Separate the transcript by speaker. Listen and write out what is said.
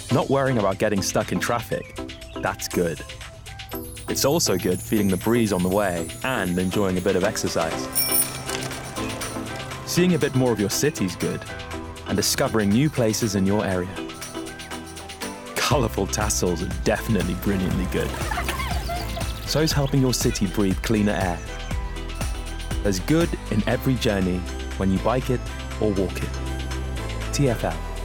Speaker 1: Not worrying about getting stuck in traffic, that's good. It's also good feeling the breeze on the way and enjoying a bit of exercise. Seeing a bit more of your city's good, and discovering new places in your area. Colourful tassels are definitely brilliantly good. So's helping your city breathe cleaner air. There's good in every journey when you bike it or walk it. TfL.